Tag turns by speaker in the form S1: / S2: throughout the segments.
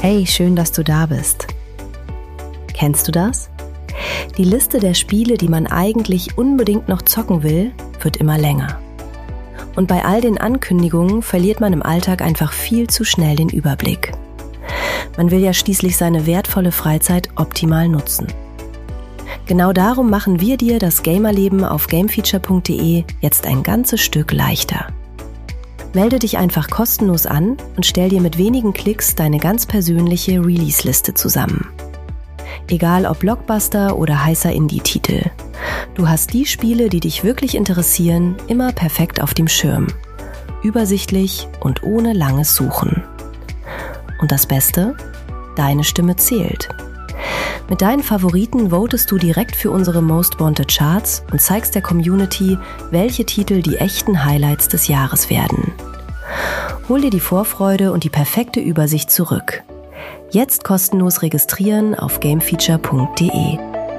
S1: Hey, schön, dass du da bist. Kennst du das? Die Liste der Spiele, die man eigentlich unbedingt noch zocken will, wird immer länger. Und bei all den Ankündigungen verliert man im Alltag einfach viel zu schnell den Überblick. Man will ja schließlich seine wertvolle Freizeit optimal nutzen. Genau darum machen wir dir das Gamerleben auf gamefeature.de jetzt ein ganzes Stück leichter. Melde dich einfach kostenlos an und stell dir mit wenigen Klicks deine ganz persönliche Release-Liste zusammen. Egal ob Blockbuster oder heißer Indie-Titel. Du hast die Spiele, die dich wirklich interessieren, immer perfekt auf dem Schirm. Übersichtlich und ohne langes Suchen. Und das Beste? Deine Stimme zählt. Mit deinen Favoriten votest du direkt für unsere Most Wanted Charts und zeigst der Community, welche Titel die echten Highlights des Jahres werden. Hol dir die Vorfreude und die perfekte Übersicht zurück. Jetzt kostenlos registrieren auf gamefeature.de.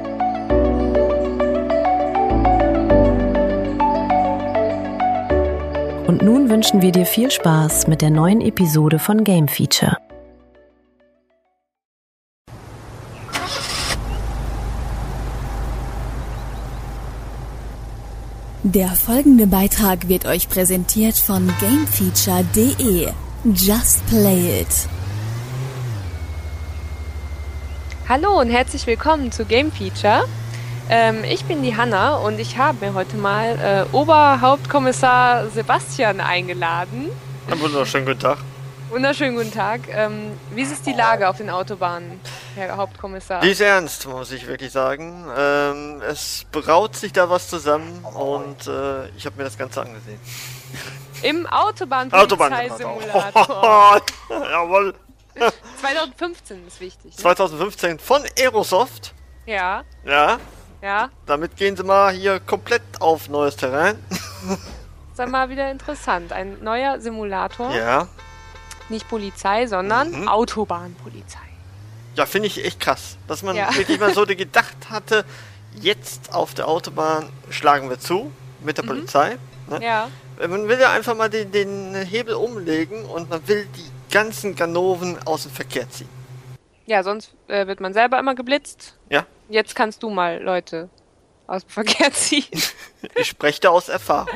S1: Und nun wünschen wir dir viel Spaß mit der neuen Episode von Game Feature.
S2: Der folgende Beitrag wird euch präsentiert von gamefeature.de. Just play it.
S3: Hallo und herzlich willkommen zu Game Feature. Ich bin die Hanna und ich habe mir heute mal Oberhauptkommissar Sebastian eingeladen.
S4: Einen wunderschönen guten Tag.
S3: Wunderschönen guten Tag. Wie ist die Lage auf den Autobahnen, Herr Hauptkommissar?
S4: Die ist ernst, muss ich wirklich sagen. Es braut sich da was zusammen und ich habe mir das Ganze angesehen.
S3: Im Autobahnpolizeisimulator.
S4: Jawohl.
S3: 2015 ist wichtig. Ne?
S4: 2015 von Aerosoft.
S3: Ja.
S4: Ja.
S3: Ja.
S4: Damit gehen sie mal hier komplett auf neues Terrain.
S3: Ist dann mal wieder interessant. Ein neuer Simulator.
S4: Ja.
S3: Nicht Polizei, sondern Autobahnpolizei.
S4: Ja, finde ich echt krass. Dass man wirklich mal so gedacht hatte, jetzt auf der Autobahn schlagen wir zu mit der Polizei. Ne?
S3: Ja.
S4: Man will ja einfach mal den Hebel umlegen und man will die ganzen Ganoven aus dem Verkehr ziehen.
S3: Ja, sonst wird man selber immer geblitzt.
S4: Ja.
S3: Jetzt kannst du mal Leute aus dem Verkehr ziehen.
S4: Ich spreche da aus Erfahrung.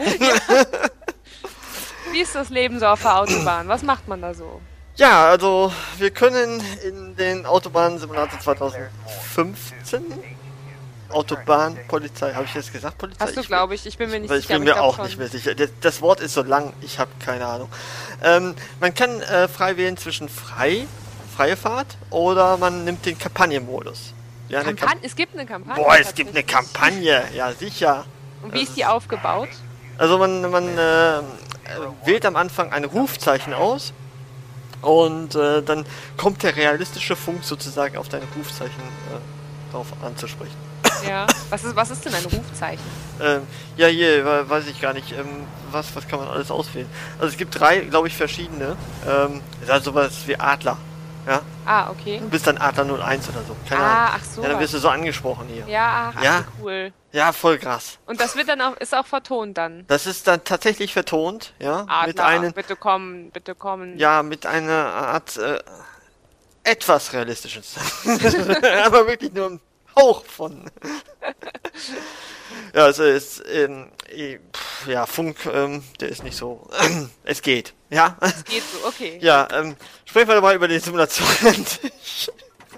S3: Wie ist das Leben so auf der Autobahn? Was macht man da so?
S4: Ja, also wir können in den Autobahnsimulator 2015 Autobahnpolizei, habe ich jetzt gesagt Polizei?
S3: Hast du, glaube ich. Ich bin mir nicht sicher.
S4: Ich bin mir auch nicht mehr sicher. Das Wort ist so lang, ich habe keine Ahnung. Man kann frei wählen zwischen freie Fahrt oder man nimmt den Kampagnenmodus. Ja,
S3: es gibt eine Kampagne?
S4: Boah, es gibt eine Kampagne, ja sicher.
S3: Und wie ist die aufgebaut?
S4: Also man wählt am Anfang ein Rufzeichen aus und dann kommt der realistische Funk sozusagen auf dein Rufzeichen drauf anzusprechen.
S3: Ja, was ist denn ein Rufzeichen?
S4: Ja, hier, weiß ich gar nicht. Was kann man alles auswählen? Also es gibt 3, glaube ich, verschiedene. Also sowas wie Adler. Ja?
S3: Ah, okay.
S4: Du bist dann Adler 01 oder so. Keine Ahnung.
S3: Ach so.
S4: Ja, dann wirst du so angesprochen hier.
S3: Ja,
S4: ja?
S3: Cool.
S4: Ja, voll krass.
S3: Und das wird dann ist auch vertont dann?
S4: Das ist dann tatsächlich vertont, ja.
S3: Adler,
S4: mit einem,
S3: bitte kommen, bitte kommen.
S4: Ja, mit einer Art etwas realistisches. Aber wirklich nur ein Hauch von. Ja, also ist Funk, der ist nicht so. Es geht, ja.
S3: Es geht so, okay.
S4: Ja, sprechen wir mal über die Simulation an sich.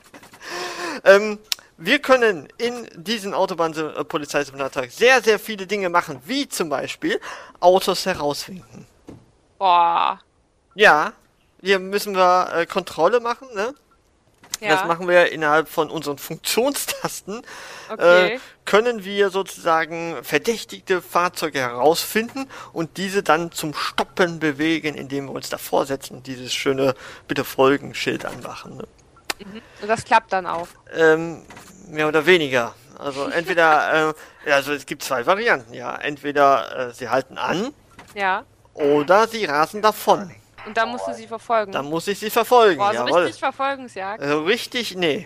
S4: Wir können in diesem Autobahnpolizeisimulator sehr, sehr viele Dinge machen, wie zum Beispiel Autos herausfinden.
S3: Boah.
S4: Ja, hier müssen wir Kontrolle machen, ne? Ja. Das machen wir innerhalb von unseren Funktionstasten.
S3: Okay.
S4: Können wir sozusagen verdächtigte Fahrzeuge herausfinden und diese dann zum Stoppen bewegen, indem wir uns davor setzen und dieses schöne Bitte folgen Schild anmachen. Ne?
S3: Und das klappt dann auch?
S4: Mehr oder weniger. Also entweder, also es gibt 2 Varianten, ja. Entweder sie halten an,
S3: ja,
S4: oder sie rasen davon.
S3: Und dann musst du sie verfolgen?
S4: Dann muss ich sie verfolgen,
S3: boah, so
S4: jawohl.
S3: Richtig Verfolgungsjagd?
S4: Also richtig, nee.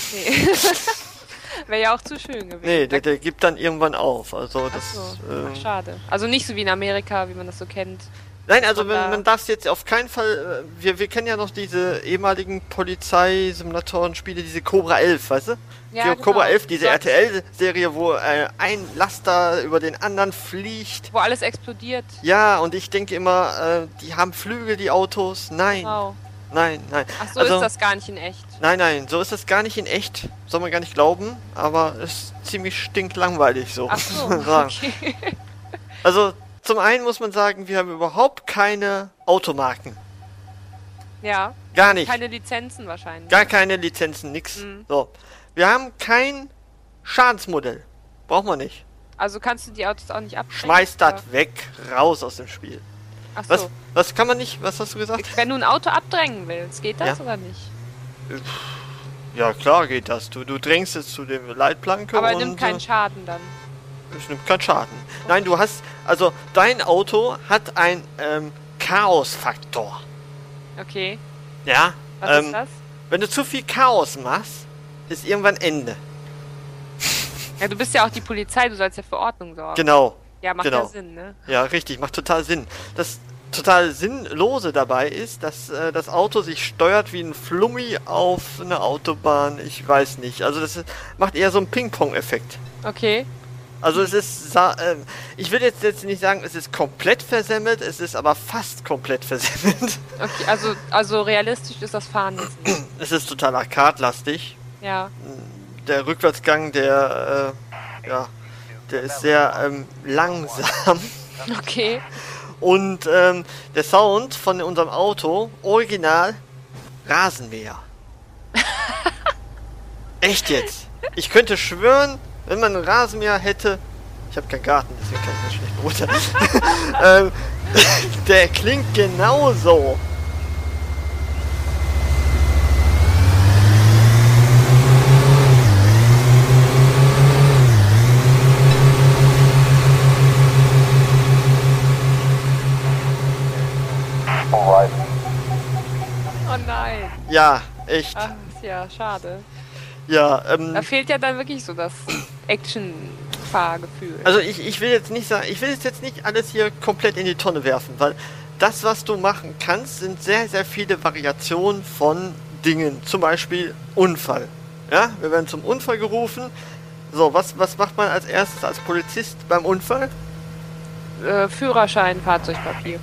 S3: Wäre ja auch zu schön gewesen.
S4: Nee, der gibt dann irgendwann auf. Also das,
S3: Ach so. Ach, schade. Also nicht so wie in Amerika, wie man das so kennt,
S4: Nein, also
S3: Und da-
S4: man darf es jetzt auf keinen Fall, wir kennen ja noch diese ehemaligen Polizeisimulatoren-Spiele, diese Cobra 11, weißt du?
S3: Ja,
S4: Die Cobra
S3: genau.
S4: 11, diese
S3: Dort-
S4: RTL-Serie, wo ein Laster über den anderen fliegt.
S3: Wo alles explodiert.
S4: Ja, und ich denke immer, die haben Flügel, die Autos. Nein,
S3: Wow.
S4: nein.
S3: Ach so,
S4: Also,
S3: ist das gar nicht in echt.
S4: Nein, so ist das gar nicht in echt. Soll man gar nicht glauben, aber es ist ziemlich stinklangweilig so.
S3: Ach so,
S4: muss man sagen.
S3: okay.
S4: Also, zum einen muss man sagen, wir haben überhaupt keine Automarken.
S3: Ja,
S4: Gar nicht.
S3: keine Lizenzen wahrscheinlich.
S4: Gar keine Lizenzen, nix.
S3: Mhm.
S4: So. Wir haben kein Schadensmodell. Braucht man nicht.
S3: Also kannst du die Autos auch nicht abstellen?
S4: Schmeiß das
S3: oder?
S4: weg, raus aus dem Spiel.
S3: Ach so.
S4: Was kann man nicht? Was hast du gesagt?
S3: Wenn du ein Auto abdrängen willst, geht das
S4: Ja.
S3: oder nicht?
S4: Ja, klar geht das. Du drängst es zu dem Leitplanke
S3: Aber
S4: und
S3: nimmt keinen Schaden dann.
S4: es nimmt keinen Schaden. Nein, du hast, also dein Auto hat ein Chaos-Faktor.
S3: Okay.
S4: Ja?
S3: Was ist das?
S4: Wenn du zu viel Chaos machst, ist irgendwann Ende.
S3: Ja, du bist ja auch die Polizei, du sollst ja für Ordnung sorgen.
S4: Genau.
S3: Ja, macht
S4: genau.
S3: ja Sinn, ne?
S4: Ja, richtig, macht total Sinn. Das total Sinnlose dabei ist, dass das Auto sich steuert wie ein Flummi auf eine Autobahn. Ich weiß nicht. Also das macht eher so einen Ping-Pong-Effekt.
S3: Okay.
S4: Also es ist, ich will jetzt nicht sagen, es ist komplett versemmelt, es ist aber fast komplett versemmelt.
S3: Okay, also realistisch ist das Fahren jetzt nicht.
S4: Es ist total arcade-lastig.
S3: Ja.
S4: Der Rückwärtsgang, der ist sehr langsam.
S3: Okay.
S4: Und der Sound von unserem Auto, original Rasenmäher. Echt jetzt? Ich könnte schwören, wenn man einen Rasenmäher hätte, ich habe keinen Garten, deswegen kann ich das schlecht beurteilen, der klingt genauso.
S3: Oh nein.
S4: Ja, echt.
S3: Ach, ist ja schade.
S4: Ja,
S3: Da fehlt ja dann wirklich so das Action-Fahrgefühl.
S4: also ich will jetzt nicht sagen, ich will jetzt nicht alles hier komplett in die Tonne werfen, weil das, was du machen kannst, sind sehr, sehr viele Variationen von Dingen. Zum Beispiel Unfall. Ja, wir werden zum Unfall gerufen. So, was macht man als erstes als Polizist beim Unfall?
S3: Führerschein, Fahrzeugpapiere.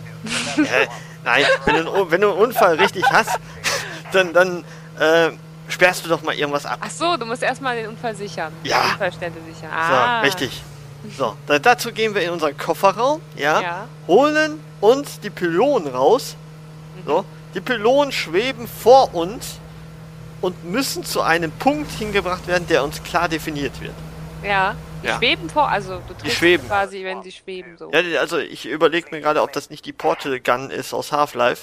S4: Nein, wenn du einen Unfall richtig hast, dann sperrst du doch mal irgendwas ab.
S3: Ach so, du musst erstmal den Unfall sichern.
S4: Ja.
S3: Die Unfallstelle sichern.
S4: So,
S3: Ah.
S4: richtig. So, dazu gehen wir in unseren Kofferraum,
S3: Ja.
S4: holen uns die Pylonen raus. So, die Pylonen schweben vor uns und müssen zu einem Punkt hingebracht werden, der uns klar definiert wird.
S3: Ja. Die
S4: Ja.
S3: schweben vor, also du triffst
S4: schweben.
S3: quasi, wenn sie schweben so.
S4: Ja, also ich überlege mir gerade, ob das nicht die Portal Gun ist aus Half-Life.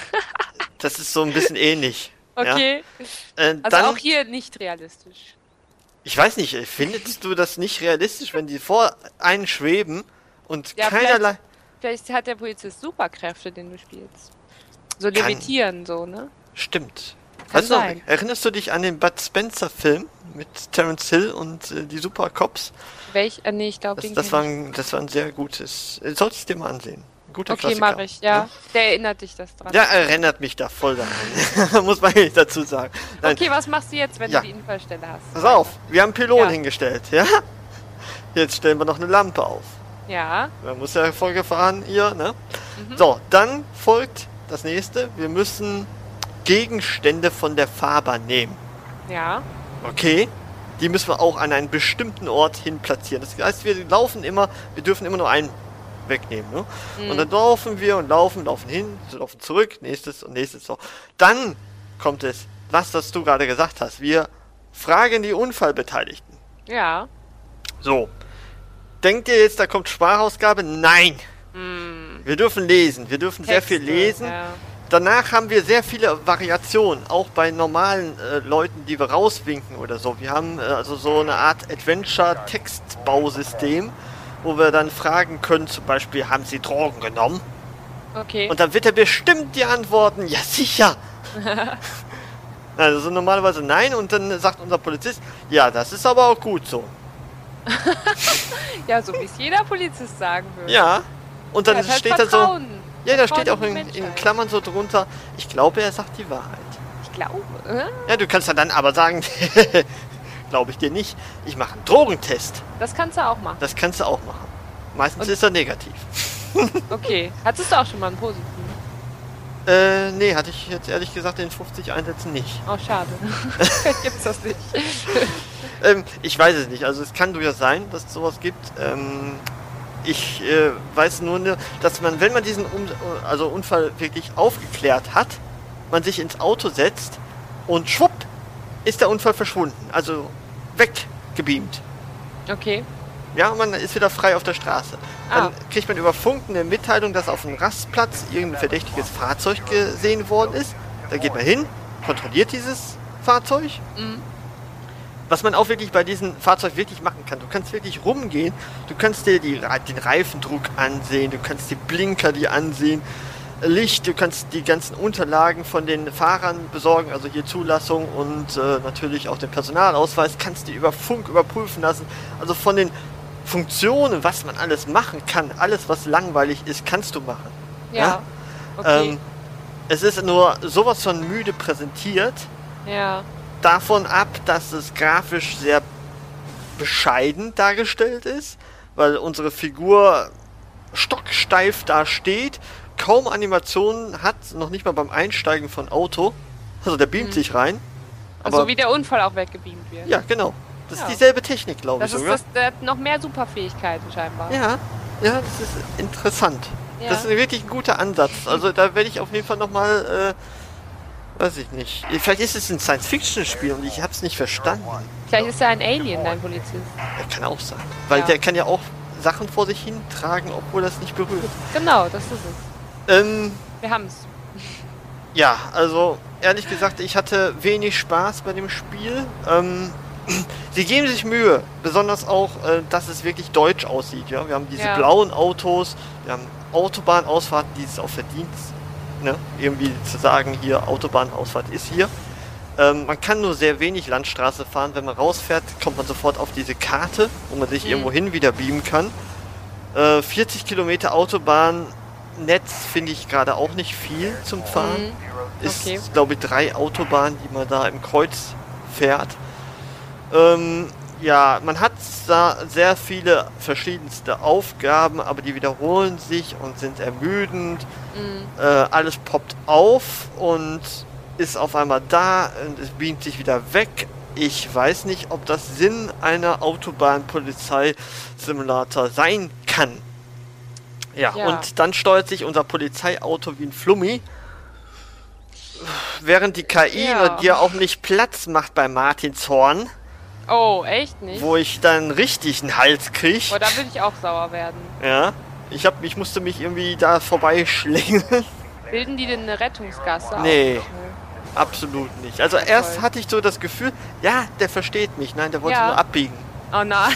S4: Das ist so ein bisschen ähnlich.
S3: Okay.
S4: Ja.
S3: Also
S4: Dann,
S3: auch hier nicht realistisch.
S4: ich weiß nicht, findest du das nicht realistisch, wenn die vor einen schweben und
S3: Ja,
S4: keinerlei...
S3: Vielleicht hat der Polizist Superkräfte, den du spielst. So levitieren, so, ne?
S4: Stimmt.
S3: Kann
S4: Weißt du noch,
S3: sein.
S4: erinnerst du dich an den Bud Spencer Film mit Terence Hill und die Super Cops?
S3: Nee, ich glaube,
S4: Das war ein sehr gutes... solltest du dir mal ansehen. Ein guter
S3: Okay,
S4: Klassiker.
S3: mache ich, ja. Der erinnert dich das dran.
S4: Ja, erinnert mich da voll daran. Muss man nicht dazu sagen. Nein,
S3: Okay, was machst du jetzt, wenn
S4: Ja.
S3: du die Unfallstelle hast?
S4: pass auf, wir haben Pylonen
S3: Ja.
S4: hingestellt, ja? Jetzt stellen wir noch eine Lampe auf.
S3: Ja.
S4: Man muss ja vorgefahren hier, ne?
S3: Mhm.
S4: So, dann folgt das nächste. Wir müssen Gegenstände von der Fahrbahn nehmen.
S3: Ja.
S4: Okay? Die müssen wir auch an einen bestimmten Ort hin platzieren. Das heißt, wir dürfen immer nur einen wegnehmen, ne? Und dann laufen wir und laufen hin, laufen zurück, nächstes und nächstes so. Dann kommt es, was du gerade gesagt hast. Wir fragen die Unfallbeteiligten.
S3: Ja.
S4: So. Denkt ihr jetzt, da kommt Sprachausgabe? Nein. Wir dürfen lesen. Wir dürfen sehr viel
S3: Texte,
S4: lesen.
S3: Ja.
S4: Danach haben wir sehr viele Variationen, auch bei normalen Leuten, die wir rauswinken oder so. Wir haben also so eine Art Adventure-Textbausystem, wo wir dann fragen können, zum Beispiel, haben Sie Drogen genommen?
S3: Okay.
S4: Und dann wird er bestimmt die antworten, ja sicher. Also normalerweise nein, und dann sagt unser Polizist, ja, das ist aber auch gut so.
S3: Ja, so wie es jeder Polizist sagen würde.
S4: Ja, und dann
S3: Ja, ist halt
S4: steht da so,
S3: Vertrauen.
S4: Ja, da steht auch in Klammern so drunter, ich glaube, er sagt die Wahrheit.
S3: Ich glaube.
S4: Ja, du kannst ja dann aber sagen, glaube ich dir nicht, ich mache einen Drogentest.
S3: Das kannst du auch machen.
S4: Das kannst du auch machen. Meistens ist er negativ.
S3: Okay. Hattest du auch schon mal einen positiven?
S4: Nee, hatte ich jetzt ehrlich gesagt in 50 Einsätzen nicht.
S3: Oh, schade. Gibt's das nicht.
S4: Ich weiß es nicht. Also es kann durchaus sein, dass es sowas gibt. Ich weiß nur, dass man, wenn man diesen Unfall wirklich aufgeklärt hat, man sich ins Auto setzt und schwupp, ist der Unfall verschwunden. Also weggebeamt.
S3: Okay.
S4: Ja, und man ist wieder frei auf der Straße. Dann kriegt man über Funk eine Mitteilung, dass auf einem Rastplatz irgendein verdächtiges Fahrzeug gesehen worden ist. Da geht man hin, kontrolliert dieses Fahrzeug.
S3: Mhm.
S4: Was man auch wirklich bei diesem Fahrzeug wirklich machen kann. Du kannst wirklich rumgehen, du kannst dir den Reifendruck ansehen, du kannst die Blinker dir ansehen, Licht, du kannst die ganzen Unterlagen von den Fahrern besorgen, also hier Zulassung und natürlich auch den Personalausweis, kannst du über Funk überprüfen lassen. Also von den Funktionen, was man alles machen kann, alles was langweilig ist, kannst du machen.
S3: Ja. Okay.
S4: Es ist nur sowas von müde präsentiert.
S3: Ja.
S4: Davon ab, dass es grafisch sehr bescheiden dargestellt ist, weil unsere Figur stocksteif da steht, kaum Animationen hat, noch nicht mal beim Einsteigen von Auto. Also der beamt sich rein.
S3: Also
S4: Aber
S3: wie der Unfall auch weggebeamt wird.
S4: ja, genau. Das ist dieselbe Technik, glaube ich sogar.
S3: Der hat noch mehr Superfähigkeiten scheinbar.
S4: Ja, das ist interessant.
S3: Ja.
S4: Das ist wirklich ein guter Ansatz. Also da werde ich auf jeden Fall nochmal, weiß ich nicht. Vielleicht ist es ein Science-Fiction-Spiel und ich habe es nicht verstanden.
S3: Vielleicht ist er ein Alien, dein Polizist.
S4: Er kann auch sein. Weil der kann ja auch Sachen vor sich hintragen, obwohl das nicht berührt.
S3: Genau, das ist es. Wir haben's.
S4: Ja, also ehrlich gesagt, ich hatte wenig Spaß bei dem Spiel. Sie geben sich Mühe, besonders auch, dass es wirklich deutsch aussieht. Ja? Wir haben diese blauen Autos, wir haben Autobahnausfahrten, die es auch verdient, ne? Irgendwie zu sagen, hier Autobahnausfahrt ist hier. Man kann nur sehr wenig Landstraße fahren. Wenn man rausfährt, kommt man sofort auf diese Karte, wo man sich irgendwo hin wieder beamen kann. 40 Kilometer Autobahnnetz finde ich gerade auch nicht viel zum Fahren. Ist, glaube ich, 3 Autobahnen, die man da im Kreuz fährt. Ja, man hat da sehr viele verschiedenste Aufgaben, aber die wiederholen sich und sind ermüdend. Alles poppt auf und ist auf einmal da und es beamt sich wieder weg. Ich weiß nicht, ob das Sinn einer Autobahn-Polizei-Simulator sein kann. Ja, und dann steuert sich unser Polizeiauto wie ein Flummi. Während die KI dir auch nicht Platz macht bei Martinshorn.
S3: Oh, echt nicht?
S4: Wo ich dann richtig einen Hals krieg.
S3: Oh, da würde ich auch sauer werden.
S4: Ja, ich musste mich irgendwie da vorbeischlängeln.
S3: Bilden die denn eine Rettungsgasse?
S4: Nee, absolut nicht. Also erst hatte ich so das Gefühl, ja, der versteht mich. Nein, der wollte nur abbiegen.
S3: Oh nein.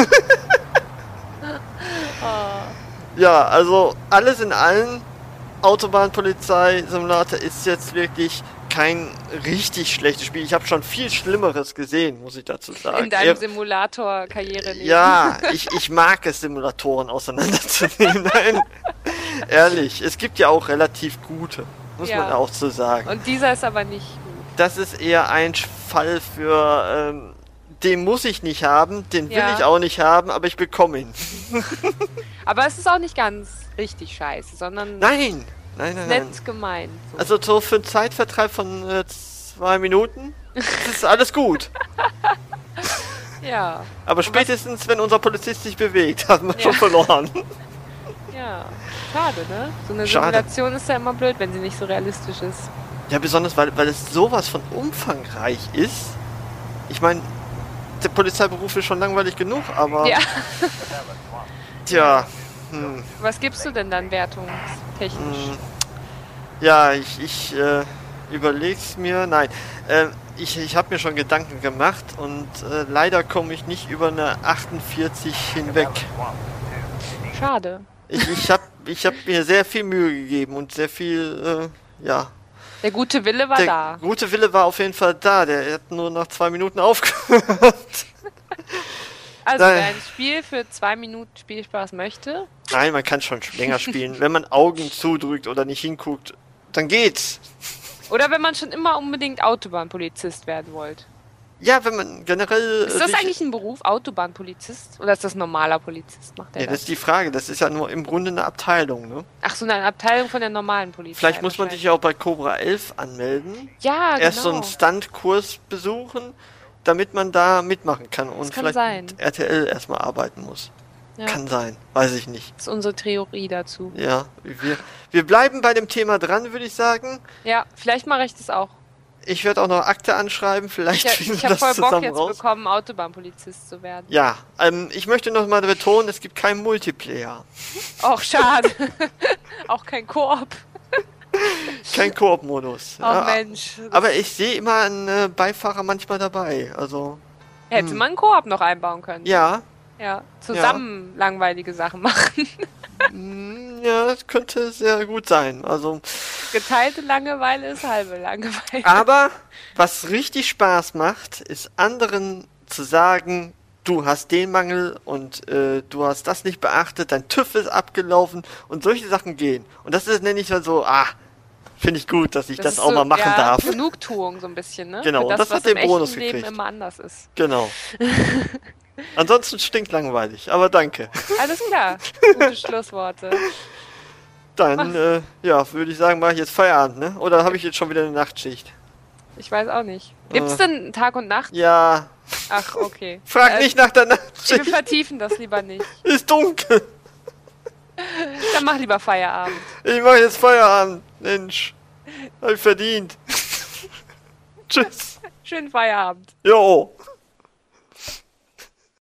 S4: Ja, also alles in allem, Autobahnpolizei-Simulator ist jetzt wirklich kein richtig schlechtes Spiel. Ich habe schon viel Schlimmeres gesehen, muss ich dazu sagen.
S3: In deinem Simulator-Karriereleben.
S4: Ja, ich mag es, Simulatoren auseinanderzunehmen. Nein, ehrlich, es gibt ja auch relativ gute, muss man auch so sagen.
S3: Und dieser ist aber nicht gut.
S4: Das ist eher ein Fall für, den muss ich nicht haben, den will ich auch nicht haben, aber ich bekomme ihn.
S3: Aber es ist auch nicht ganz richtig scheiße, sondern...
S4: Nein.
S3: Nett gemeint. So.
S4: Also so für einen Zeitvertreib von 2 Minuten ist alles gut.
S3: Ja.
S4: Aber spätestens, wenn unser Polizist sich bewegt, haben wir schon verloren.
S3: Ja, schade, ne? So eine Simulation ist ja immer blöd, wenn sie nicht so realistisch ist.
S4: Ja, besonders, weil es sowas von umfangreich ist. Ich meine, der Polizeiberuf ist schon langweilig genug, aber... Ja. Tja...
S3: Was gibst du denn dann wertungstechnisch?
S4: Ja, ich überleg's mir. Nein, ich habe mir schon Gedanken gemacht und leider komme ich nicht über eine 48 hinweg.
S3: Schade.
S4: Ich hab mir sehr viel Mühe gegeben und sehr viel,
S3: Der gute Wille war da.
S4: Der gute Wille war auf jeden Fall da. Der hat nur nach 2 Minuten aufgehört.
S3: Also wer ein Spiel für 2 Minuten Spielspaß möchte,
S4: Nein, man kann schon länger spielen. Wenn man Augen zudrückt oder nicht hinguckt, dann geht's.
S3: Oder wenn man schon immer unbedingt Autobahnpolizist werden wollte.
S4: Ja, wenn man generell...
S3: Ist das eigentlich ein Beruf, Autobahnpolizist? Oder ist das normaler Polizist? Macht der
S4: Ja, das ist die Frage. Das ist ja nur im Grunde eine Abteilung, ne?
S3: Ach so, eine Abteilung von der normalen Polizei.
S4: Vielleicht muss man sich ja auch bei Cobra 11 anmelden.
S3: Ja,
S4: Erst so
S3: genau.
S4: einen Stuntkurs besuchen, damit man da mitmachen kann und
S3: kann
S4: vielleicht
S3: sein.
S4: mit RTL erstmal arbeiten muss.
S3: Ja.
S4: Kann sein, weiß ich nicht.
S3: Das ist unsere Theorie dazu.
S4: Ja, wir bleiben bei dem Thema dran, würde ich sagen.
S3: Ja, vielleicht mache ich das auch.
S4: Ich werde auch noch Akte anschreiben, vielleicht
S3: Ich
S4: finden wir
S3: habe
S4: das
S3: voll Bock
S4: zusammen
S3: jetzt
S4: raus.
S3: bekommen, Autobahnpolizist zu werden.
S4: Ja, ich möchte noch mal betonen, es gibt keinen Multiplayer.
S3: Auch schade. Auch kein Koop.
S4: Kein Koop-Modus.
S3: Oh Mensch.
S4: Aber ich sehe immer einen Beifahrer manchmal dabei, also...
S3: Hätte man Koop noch einbauen können.
S4: Ja,
S3: Ja. Zusammen langweilige Sachen machen.
S4: ja, das könnte sehr gut sein, also...
S3: Geteilte Langeweile ist halbe Langeweile.
S4: Aber was richtig Spaß macht, ist anderen zu sagen, du hast den Mangel und du hast das nicht beachtet, dein TÜV ist abgelaufen und solche Sachen gehen. Und das ist nenne ich dann so, finde ich gut, dass ich das
S3: ist
S4: auch mal machen darf.
S3: Genugtuung so ein bisschen, ne?
S4: Genau,
S3: Für
S4: und das
S3: was
S4: hat den
S3: im
S4: Bonus
S3: echten Leben
S4: gekriegt.
S3: immer anders ist.
S4: Genau. Ansonsten stinkt langweilig, aber danke.
S3: Alles klar. Gute Schlussworte.
S4: Dann, würde ich sagen, mache ich jetzt Feierabend, ne? Oder habe ich jetzt schon wieder eine Nachtschicht?
S3: Ich weiß auch nicht. Gibt's denn Tag und Nacht?
S4: Ja,
S3: Ach, okay.
S4: frag nicht nach der
S3: Wir
S4: Nachtschicht.
S3: vertiefen das lieber nicht.
S4: Ist dunkel.
S3: Dann mach lieber Feierabend.
S4: Ich mache jetzt Feierabend. Mensch, hab ich verdient. Tschüss.
S3: Schönen Feierabend.
S4: Jo.